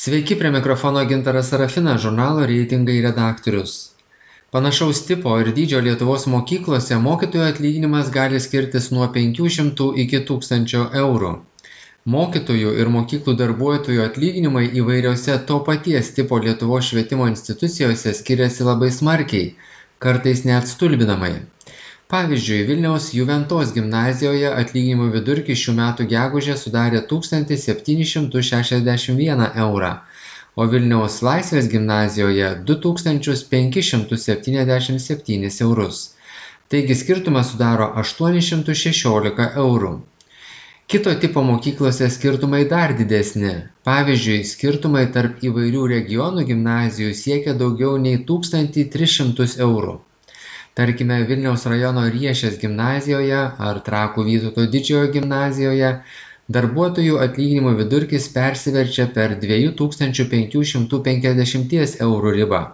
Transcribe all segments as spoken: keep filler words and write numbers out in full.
Sveiki, prie mikrofono Gintaras Sarafinas, žurnalo reitingai redaktorius. Panašaus tipo ir dydžio Lietuvos mokyklose mokytojų atlyginimas gali skirtis nuo penkių šimtų iki tūkstančio eurų. Mokytojų ir mokyklų darbuotojų atlyginimai įvairiose to paties tipo Lietuvos švietimo institucijose skiriasi labai smarkiai, kartais net stulbinamai. Pavyzdžiui, Vilniaus Juventos gimnazijoje atlyginimų vidurkis šių metų gegužę sudarė tūkstantį septynis šimtus šešiasdešimt vieną eurą, o Vilniaus Laisvės gimnazijoje du tūkstančius penkis šimtus septyniasdešimt septynis eurus. Taigi skirtumas sudaro aštuonis šimtus šešiolika eurų. Kito tipo mokyklose skirtumai dar didesni. Pavyzdžiui, skirtumai tarp įvairių regionų gimnazijų siekia daugiau nei tūkstantį tris šimtus eurų. Tarkime, Vilniaus rajono Riešės gimnazijoje ar Trakų Vytauto Didžiojo gimnazijoje darbuotojų atlyginimų vidurkis persiverčia per dviejų tūkstančių penkių šimtų penkiasdešimties eurų ribą.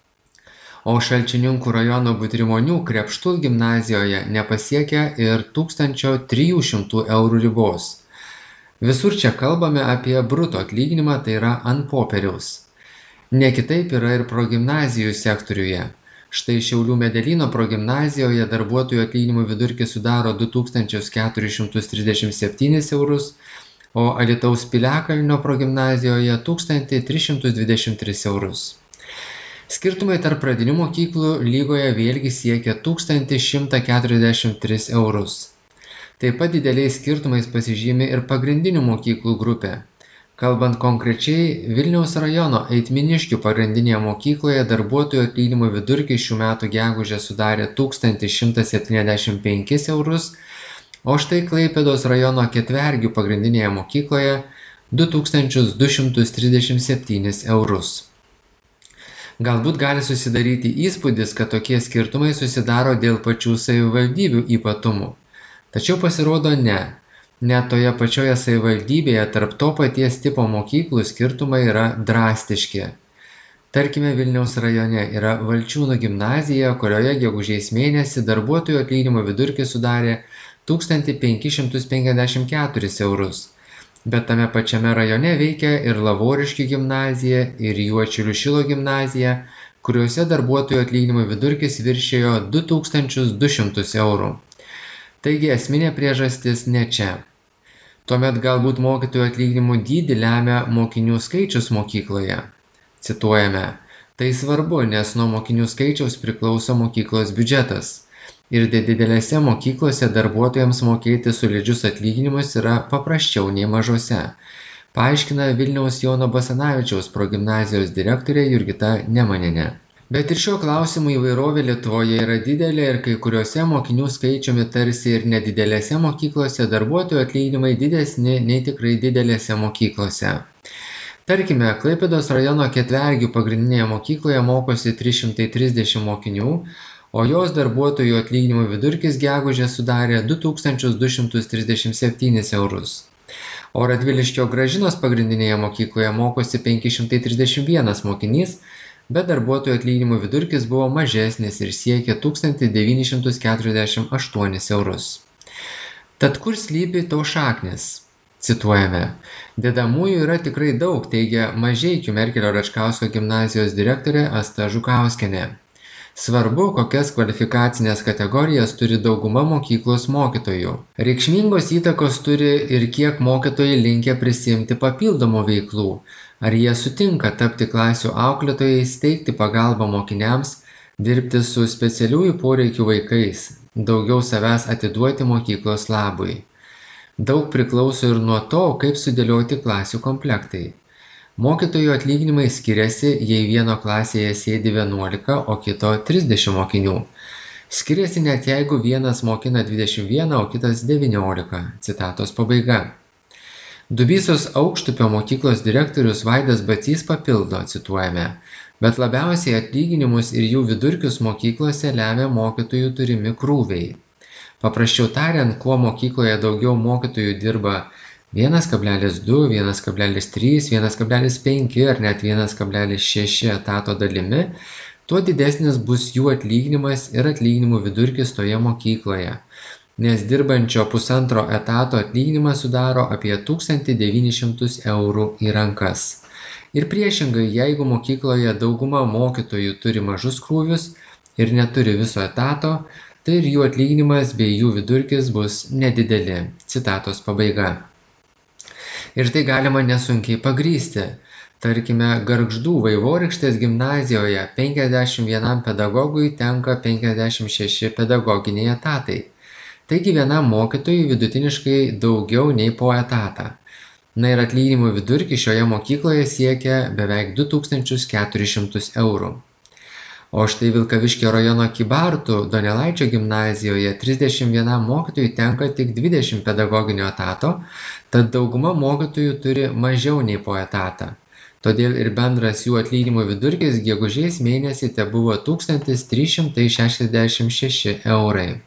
O Šalčininkų rajono Butrimonių Krepštul gimnazijoje nepasiekia ir tūkstančio trijų šimtų eurų ribos. Visur čia kalbame apie bruto atlyginimą, tai yra ant popieriaus. Ne kitaip yra ir progimnazijų sektoriuje. Štai Šiaulių Medelyno progimnazijoje darbuotojų atlyginimų vidurkis sudaro du tūkstančius keturis šimtus trisdešimt septynis eurus, o Alytaus Piliakalnio progimnazijoje tūkstantį tris šimtus dvidešimt tris eurus. Skirtumai tarp pradinių mokyklų lygoje vėlgi siekia tūkstantį šimtą keturiasdešimt tris eurus. Taip pat dideliais skirtumais pasižymi ir pagrindinių mokyklų grupė. Kalbant konkrečiai, Vilniaus rajono Eitminiškių pagrindinėje mokykloje darbuotojų atlyginimų vidurkis šių metų gegužę sudarė tūkstantį šimtą septyniasdešimt penkis eurus, o štai Klaipėdos rajono Ketvergių pagrindinėje mokykloje du tūkstančius du šimtus trisdešimt septynis eurus. Galbūt gali susidaryti įspūdis, kad tokie skirtumai susidaro dėl pačių savivaldybių ypatumų. Tačiau pasirodo ne. Net toje pačioje savivaldybėje tarp to paties tipo mokyklų skirtumai yra drastiški. Tarkime, Vilniaus rajone yra Valčiūnų gimnazija, kurioje gegužės mėnesį darbuotojų atlyginimų vidurkis sudarė tūkstantį penkis šimtus penkiasdešimt keturis eurus. Bet tame pačiame rajone veikia ir Lavoriškių gimnazija, ir Juodšilių Šilo gimnazija, kuriuose darbuotojų atlyginimų vidurkis viršėjo du tūkstančius du šimtus eurų. Taigi esminė priežastis ne čia. Tuomet galbūt mokytojų atlyginimų dydį lemia mokinių skaičius mokykloje. Cituojame, tai svarbu, nes nuo mokinių skaičiaus priklauso mokyklos biudžetas. Ir didelėse mokyklose darbuotojams mokėti solidžius atlyginimus yra paprasčiau nei mažose, paaiškina Vilniaus Jono Basanavičiaus progimnazijos direktorė Jurgita Nemanenė. Bet ir šiuo klausimu įvairovė Lietuvoje yra didelė ir kai kuriuose mokinių skaičiumi tarsi ir nedidelėse mokyklose darbuotojų atlyginimai didesni nei tikrai didelėse mokyklose. Tarkime, Klaipėdos rajono Ketvergių pagrindinėje mokykloje mokosi trys šimtai trisdešimt mokinių, o jos darbuotojų atlyginimų vidurkis gegužę sudarė du tūkstančius du šimtus trisdešimt septynis eurus. O Radviliškio Gražinos pagrindinėje mokykloje mokosi penki šimtai trisdešimt vienas mokinys, bet darbuotojų atlyginimų vidurkis buvo mažesnis ir siekė tūkstantį devynis šimtus keturiasdešimt aštuonis eurus. Tad kur slypi to šaknis? Cituojame, dedamųjų yra tikrai daug, teigia Mažeikių Merkelio Račkausko gimnazijos direktorė Asta Žukauskienė. Svarbu, kokias kvalifikacinės kategorijas turi dauguma mokyklos mokytojų. Reikšmingos įtakos turi ir kiek mokytojai linkę prisimti papildomų veiklų. Ar jie sutinka tapti klasių auklėtojais, teikti pagalbą mokiniams, dirbti su specialiųjų poreikių vaikais, daugiau savęs atiduoti mokyklos labui. Daug priklauso ir nuo to, kaip sudėlioti klasių komplektai. Mokytojų atlyginimai skiriasi, jei vieno klasėje sėdi vienuolika, o kito trisdešimt mokinių. Skiriasi net jeigu vienas mokina dvidešimt vieną, o kitas devyniolika. Citatos pabaiga. Dubysos Aukštupio mokyklos direktorius Vaidas Bacys papildo, cituojame, bet labiausiai atlyginimus ir jų vidurkius mokyklose lemia mokytojų turimi krūviai. Paprasčiau tariant, kuo mokykloje daugiau mokytojų dirba vienas kablelis du, vienas kablelis trys, vienas kablelis penki ar net vienas kablelis šeši etato dalimi, tuo didesnis bus jų atlyginimas ir atlyginimų vidurkis toje mokykloje. Nes dirbančio pusantro etato atlyginimas sudaro apie tūkstantį devynis šimtus eurų į rankas. Ir priešingai, jeigu mokykloje dauguma mokytojų turi mažus krūvius ir neturi viso etato, tai ir jų atlyginimas bei jų vidurkis bus nedideli. Citatos pabaiga. Ir tai galima nesunkiai pagrįsti. Tarkime, Gargždų Vaivorykštės gimnazijoje penkiasdešimt vienam pedagogui tenka penkiasdešimt šeši pedagoginiai etatai. Taigi vienam mokytojui vidutiniškai daugiau nei po etatą. Na ir atlyginimų vidurkis šioje mokykloje siekia beveik du tūkstančius keturis šimtus eurų. O štai Vilkaviškio rajono Kybartų Donelaičio gimnazijoje trisdešimt vienam mokytojui tenka tik dvidešimt pedagoginio etato, tad dauguma mokytojų turi mažiau nei po etatą. Todėl ir bendras jų atlyginimų vidurkis gegužės mėnesį tebuvo tūkstantis trys šimtai šešiasdešimt šeši eurai.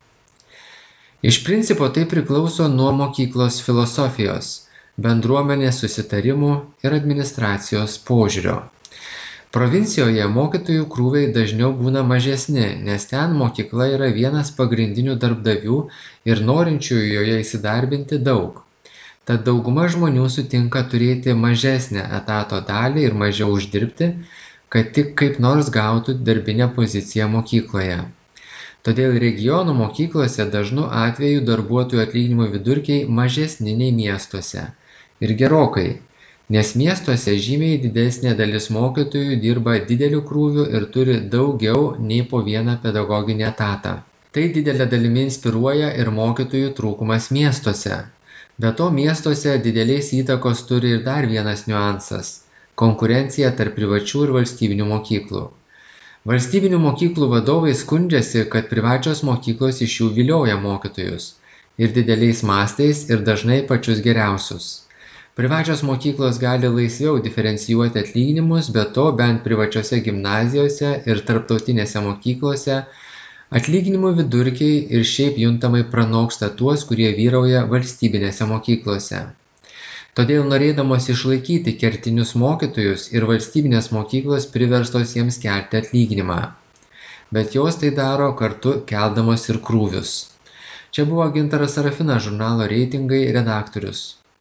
Iš principo tai priklauso nuo mokyklos filosofijos, bendruomenės susitarimų ir administracijos požiūrio. Provincijoje mokytojų krūviai dažniau būna mažesni, nes ten mokykla yra vienas pagrindinių darbdavių ir norinčiųjų joje įsidarbinti daug. Tad dauguma žmonių sutinka turėti mažesnę etato dalį ir mažiau uždirbti, kad tik kaip nors gautų darbinę poziciją mokykloje. Todėl regionų mokyklose dažnu atveju darbuotojų atlyginimų vidurkiai mažesni nei miestuose. Ir gerokai, nes miestuose žymiai didesnė dalis mokytojų dirba dideliu krūviu ir turi daugiau nei po vieną pedagoginį etatą. Tai didelė dalimi inspiruoja ir mokytojų trūkumas miestuose. Be to miestuose didelės įtakos turi ir dar vienas niuansas – konkurencija tarp privačių ir valstybinių mokyklų. Valstybinių mokyklų vadovai skundžiasi, kad privačios mokyklos iš jų vilioja mokytojus ir dideliais mastais ir dažnai pačius geriausius. Privačios mokyklos gali laisviau diferencijuoti atlyginimus, bet to bent privačiose gimnazijose ir tarptautinėse mokyklose atlyginimų vidurkiai ir šiaip juntamai pranoksta tuos, kurie vyrauja valstybinėse mokyklose. Todėl norėdamos išlaikyti kertinius mokytojus ir valstybinės mokyklos priverstos jiems kelti atlyginimą. Bet jos tai daro kartu keldamos ir krūvius. Čia buvo Gintaras Sarafinas, žurnalo Reitingai redaktorius.